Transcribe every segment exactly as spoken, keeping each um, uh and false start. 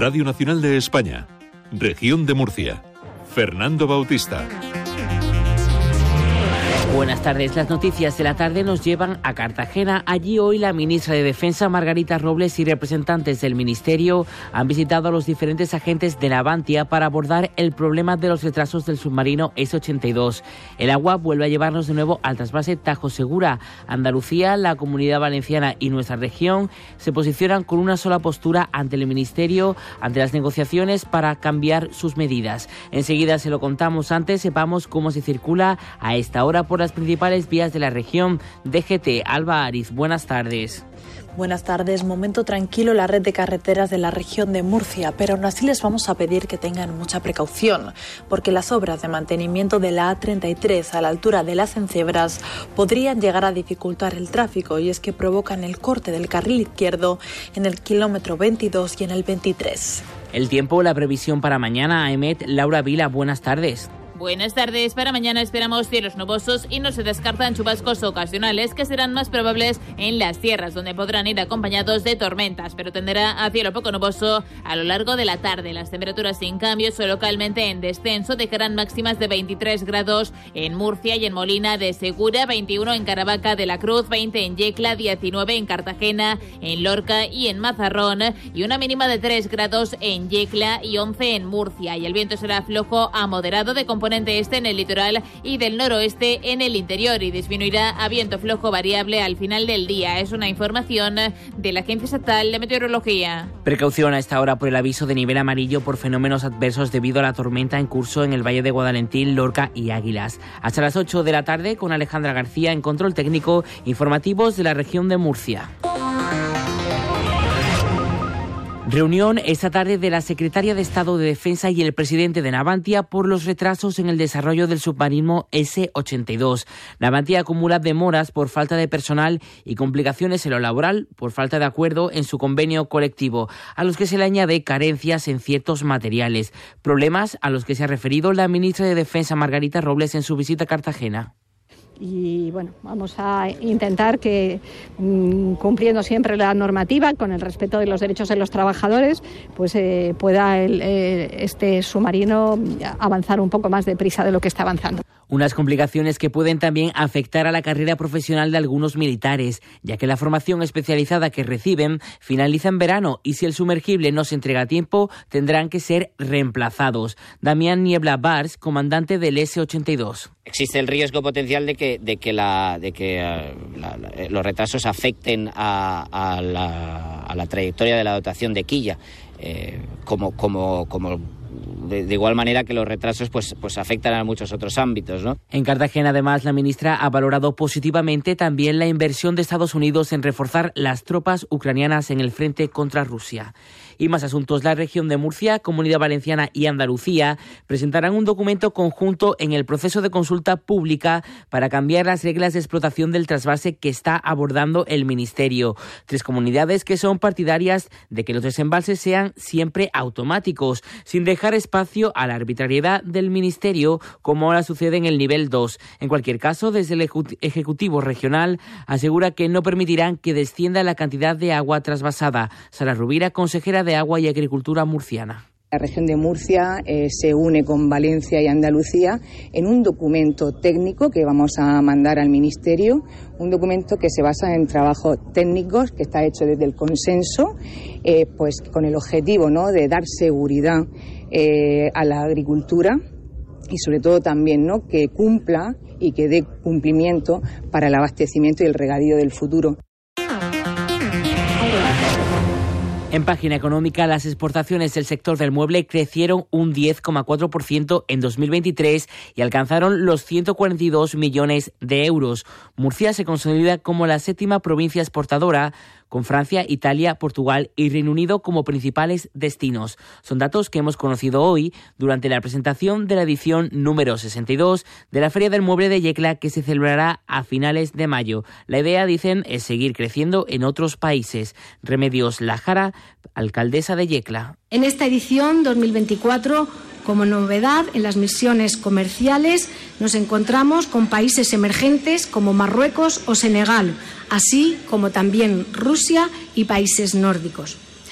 Radio Nacional de España, Región de Murcia. Fernando Bautista. Buenas tardes. Las noticias de la tarde nos llevan a Cartagena. Allí hoy la ministra de Defensa, Margarita Robles, y representantes del Ministerio han visitado a los diferentes agentes de Navantia para abordar el problema de los retrasos del submarino ese ochenta y dos. El agua vuelve a llevarnos de nuevo al trasvase Tajo Segura. Andalucía, la Comunidad Valenciana y nuestra región se posicionan con una sola postura ante el Ministerio, ante las negociaciones para cambiar sus medidas. Enseguida se lo contamos. Antes sepamos cómo se circula a esta hora por las principales vías de la región. D G T, Alba Ariz, buenas tardes. Buenas tardes. Momento tranquilo en la red de carreteras de la región de Murcia, pero aún así les vamos a pedir que tengan mucha precaución, porque las obras de mantenimiento de la A treinta y tres a la altura de las Encebras podrían llegar a dificultar el tráfico, y es que provocan el corte del carril izquierdo en el kilómetro veintidós y en el veintitrés. El tiempo, la previsión para mañana, Aemet. Laura Vila, buenas tardes. Buenas tardes. Para mañana esperamos cielos nubosos y no se descartan chubascos ocasionales que serán más probables en las sierras, donde podrán ir acompañados de tormentas, pero tenderá a cielo poco nuboso a lo largo de la tarde. Las temperaturas sin cambios o localmente en descenso dejarán máximas de veintitrés grados en Murcia y en Molina de Segura, veintiuno en Caravaca de la Cruz, veinte en Yecla, diecinueve en Cartagena, en Lorca y en Mazarrón, y una mínima de tres grados en Yecla y once en Murcia. Y el viento será flojo a moderado de componente este en el litoral y del noroeste en el interior, y disminuirá a viento flojo variable al final del día. Es una información de la Agencia Estatal de Meteorología. Precaución a esta hora por el aviso de nivel amarillo por fenómenos adversos debido a la tormenta en curso en el Valle de Guadalentín, Lorca y Águilas. Hasta las ocho de la tarde con Alejandra García en control técnico, informativos de la región de Murcia. Reunión esta tarde de la secretaria de Estado de Defensa y el presidente de Navantia por los retrasos en el desarrollo del submarino ese ochenta y dos. Navantia acumula demoras por falta de personal y complicaciones en lo laboral por falta de acuerdo en su convenio colectivo, a los que se le añade carencias en ciertos materiales. Problemas a los que se ha referido la ministra de Defensa, Margarita Robles, en su visita a Cartagena. Y bueno, vamos a intentar que, mmm, cumpliendo siempre la normativa, con el respeto de los derechos de los trabajadores, pues eh, pueda el, eh, este submarino avanzar un poco más deprisa de lo que está avanzando. Unas complicaciones que pueden también afectar a la carrera profesional de algunos militares, ya que la formación especializada que reciben finaliza en verano y si el sumergible no se entrega a tiempo, tendrán que ser reemplazados. Damián Niebla Bars, comandante del ese ochenta y dos. Existe el riesgo potencial de que, de que, la, de que uh, la, la, los retrasos afecten a, a, la, a la trayectoria de la dotación de quilla, eh, como... como, como De, de igual manera que los retrasos pues, pues afectan a muchos otros ámbitos, ¿no? En Cartagena, además, la ministra ha valorado positivamente también la inversión de Estados Unidos en reforzar las tropas ucranianas en el frente contra Rusia. Y más asuntos. La región de Murcia, Comunidad Valenciana y Andalucía presentarán un documento conjunto en el proceso de consulta pública para cambiar las reglas de explotación del trasvase que está abordando el Ministerio. Tres comunidades que son partidarias de que los desembalses sean siempre automáticos, sin dejar espacio a la arbitrariedad del Ministerio, como ahora sucede en el nivel dos. En cualquier caso, desde el Ejecutivo Regional asegura que no permitirán que descienda la cantidad de agua trasvasada. Sara Rubira, consejera de Agua y Agricultura murciana. La región de Murcia eh, se une con Valencia y Andalucía en un documento técnico que vamos a mandar al Ministerio, un documento que se basa en trabajos técnicos, que está hecho desde el consenso, eh, pues con el objetivo, ¿no?, de dar seguridad eh, a la agricultura y sobre todo también, ¿no?, que cumpla y que dé cumplimiento para el abastecimiento y el regadío del futuro. En página económica, las exportaciones del sector del mueble crecieron un diez coma cuatro por ciento en dos mil veintitrés y alcanzaron los ciento cuarenta y dos millones de euros. Murcia se consolida como la séptima provincia exportadora, con Francia, Italia, Portugal y Reino Unido como principales destinos. Son datos que hemos conocido hoy durante la presentación de la edición número sesenta y dos de la Feria del Mueble de Yecla, que se celebrará a finales de mayo. La idea, dicen, es seguir creciendo en otros países. Remedios Lajara, alcaldesa de Yecla. En esta edición dos mil veinticuatro, como novedad en las misiones comerciales, nos encontramos con países emergentes como Marruecos o Senegal, así como también Rusia y países nórdicos.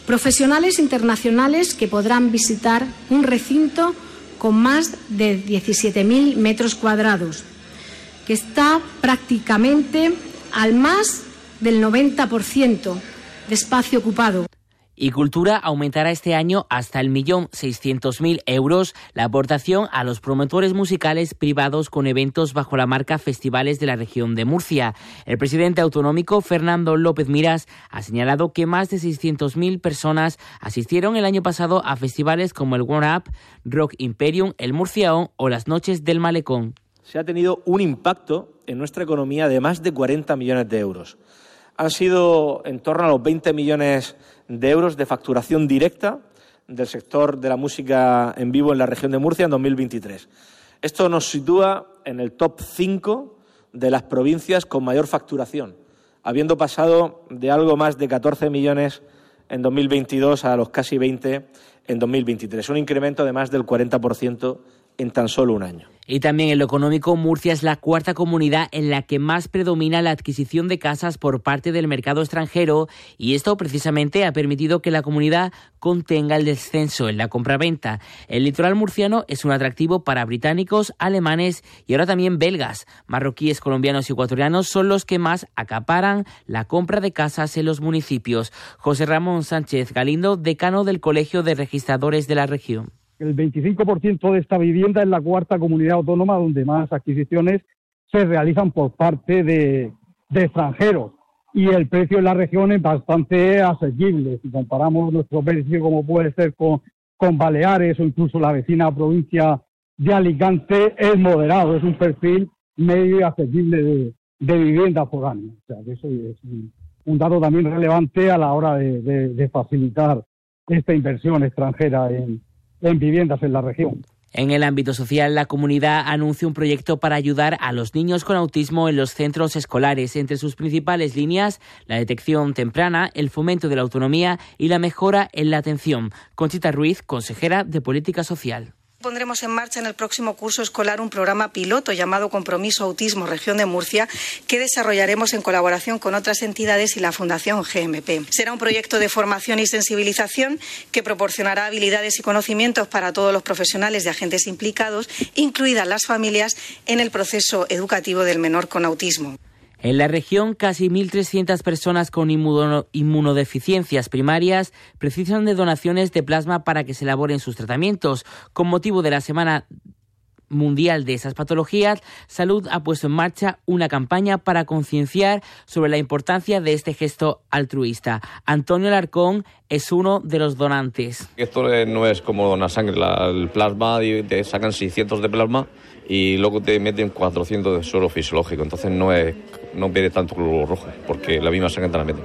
Profesionales internacionales que podrán visitar un recinto con más de diecisiete mil metros cuadrados, que está prácticamente al más del noventa por ciento de espacio ocupado. Y Cultura aumentará este año hasta el millón seiscientos mil euros la aportación a los promotores musicales privados con eventos bajo la marca Festivales de la región de Murcia. El presidente autonómico, Fernando López Miras, ha señalado que más de seiscientas mil personas asistieron el año pasado a festivales como el One Up, Rock Imperium, el Murciaón o las Noches del Malecón. Se ha tenido un impacto en nuestra economía de más de cuarenta millones de euros. Han sido en torno a los veinte millones de euros de facturación directa del sector de la música en vivo en la región de Murcia en dos mil veintitrés. Esto nos sitúa en el top cinco de las provincias con mayor facturación, habiendo pasado de algo más de catorce millones en dos mil veintidós a los casi veinte en dos mil veintitrés, un incremento de más del cuarenta por ciento en tan solo un año. Y también en lo económico, Murcia es la cuarta comunidad en la que más predomina la adquisición de casas por parte del mercado extranjero, y esto precisamente ha permitido que la comunidad contenga el descenso en la compraventa. El litoral murciano es un atractivo para británicos, alemanes y ahora también belgas. Marroquíes, colombianos y ecuatorianos son los que más acaparan la compra de casas en los municipios. José Ramón Sánchez Galindo, decano del Colegio de Registradores de la región. El veinticinco por ciento de esta vivienda es la cuarta comunidad autónoma donde más adquisiciones se realizan por parte de, de extranjeros. Y el precio en la región es bastante asequible. Si comparamos nuestro precio, como puede ser con, con Baleares o incluso la vecina provincia de Alicante, es moderado. Es un perfil medio y asequible de, de vivienda por año. O sea, que eso es un, un dato también relevante a la hora de, de, de facilitar esta inversión extranjera en en viviendas en la región. En el ámbito social, la comunidad anuncia un proyecto para ayudar a los niños con autismo en los centros escolares. Entre sus principales líneas, la detección temprana, el fomento de la autonomía y la mejora en la atención. Conchita Ruiz, consejera de Política Social. Pondremos en marcha en el próximo curso escolar un programa piloto llamado Compromiso Autismo Región de Murcia, que desarrollaremos en colaboración con otras entidades y la Fundación G M P. Será un proyecto de formación y sensibilización que proporcionará habilidades y conocimientos para todos los profesionales y agentes implicados, incluidas las familias, en el proceso educativo del menor con autismo. En la región, casi mil trescientas personas con inmuno, inmunodeficiencias primarias precisan de donaciones de plasma para que se elaboren sus tratamientos. Con motivo de la Semana Mundial de esas patologías, Salud ha puesto en marcha una campaña para concienciar sobre la importancia de este gesto altruista. Antonio Alarcón es uno de los donantes. Esto no es como donar sangre, la, el plasma, te sacan seiscientos de plasma y luego te meten cuatrocientos de suero fisiológico, entonces no es no pide tanto glóbulo rojo, porque la misma sangre te la meten.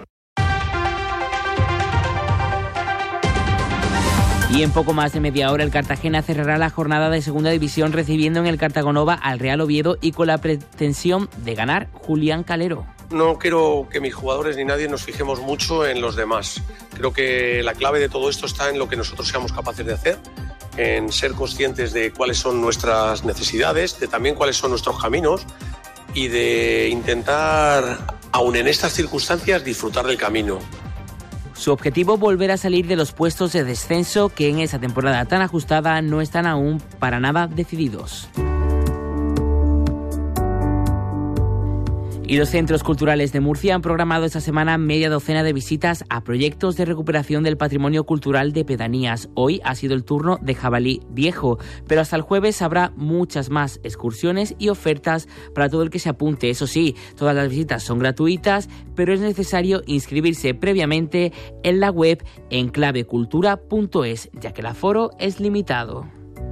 Y en poco más de media hora el Cartagena cerrará la jornada de segunda división recibiendo en el Cartagonova al Real Oviedo y con la pretensión de ganar Julián Calero. No quiero que mis jugadores ni nadie nos fijemos mucho en los demás. Creo que la clave de todo esto está en lo que nosotros seamos capaces de hacer, en ser conscientes de cuáles son nuestras necesidades, de también cuáles son nuestros caminos y de intentar, aun en estas circunstancias, disfrutar del camino. Su objetivo, volver a salir de los puestos de descenso que en esa temporada tan ajustada no están aún para nada decididos. Y los centros culturales de Murcia han programado esta semana media docena de visitas a proyectos de recuperación del patrimonio cultural de pedanías. Hoy ha sido el turno de Jabalí Viejo, pero hasta el jueves habrá muchas más excursiones y ofertas para todo el que se apunte. Eso sí, todas las visitas son gratuitas, pero es necesario inscribirse previamente en la web enclavecultura punto es, ya que el aforo es limitado.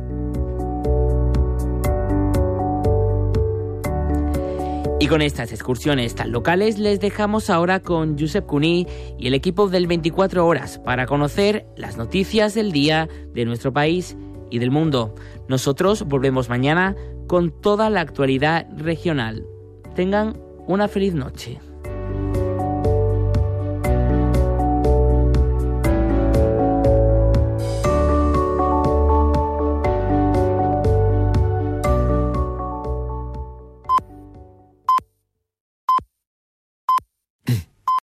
Y con estas excursiones tan locales les dejamos ahora con Josep Cuní y el equipo del veinticuatro horas para conocer las noticias del día de nuestro país y del mundo. Nosotros volvemos mañana con toda la actualidad regional. Tengan una feliz noche.